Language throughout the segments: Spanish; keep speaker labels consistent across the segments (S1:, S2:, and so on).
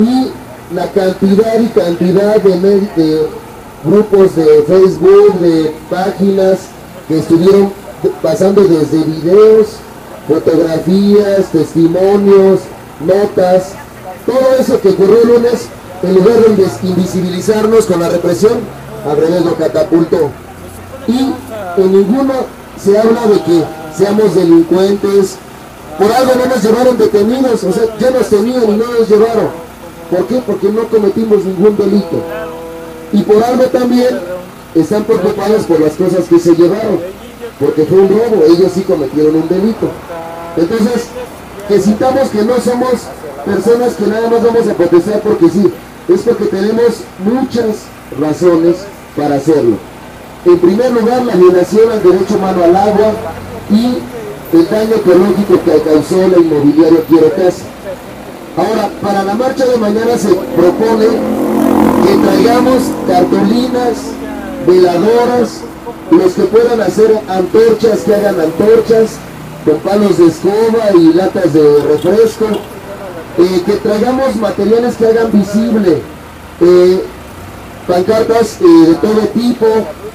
S1: y la cantidad y cantidad de grupos de Facebook, de páginas que estuvieron pasando desde videos, fotografías, testimonios, notas, todo eso que ocurrió el lunes, en lugar de invisibilizarnos con la represión, al revés lo catapultó. Y en ninguno se habla de que seamos delincuentes. Por algo no nos llevaron detenidos, o sea, ya nos tenían y no nos llevaron. ¿Por qué? Porque no cometimos ningún delito. Y por algo también están preocupados por las cosas que se llevaron, porque fue un robo, ellos sí cometieron un delito. Entonces, que citamos que no somos personas que nada más vamos a protestar porque sí, es porque tenemos muchas razones para hacerlo. En primer lugar, la violación al derecho humano al agua y el daño ecológico que causó la inmobiliaria Quiero Casa. Ahora, para la marcha de mañana se propone que traigamos cartulinas, veladoras, los que puedan hacer antorchas, que hagan antorchas, con palos de escoba y latas de refresco, que traigamos materiales que hagan visible, pancartas de todo tipo,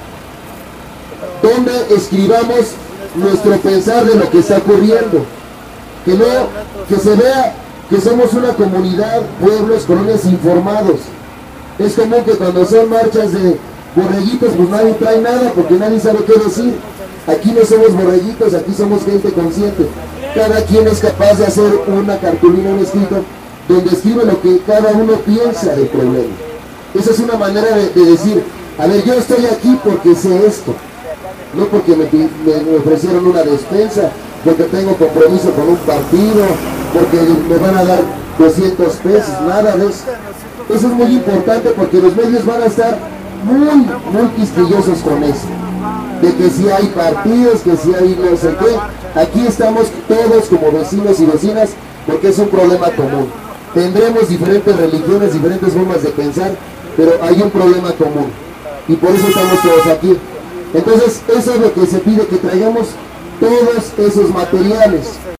S1: donde escribamos nuestro pensar de lo que está ocurriendo, que se vea que somos una comunidad, pueblos, colonias informados. Es común que cuando son marchas de borreguitos, pues nadie trae nada porque nadie sabe qué decir. Aquí no somos borreguitos, aquí somos gente consciente. Cada quien es capaz de hacer una cartulina, un escrito, donde escribe lo que cada uno piensa del problema. Esa es una manera de decir, a ver, yo estoy aquí porque sé esto, no porque me ofrecieron una despensa, porque tengo compromiso con un partido, porque me van a dar 200 pesos, nada de eso. Eso es muy importante porque los medios van a estar muy quisquillosos con eso. De que si hay partidos, que si hay no sé qué. Aquí estamos todos como vecinos y vecinas porque es un problema común. Tendremos diferentes religiones, diferentes formas de pensar, pero hay un problema común. Y por eso estamos todos aquí. Entonces, eso es lo que se pide, que traigamos todos esos materiales.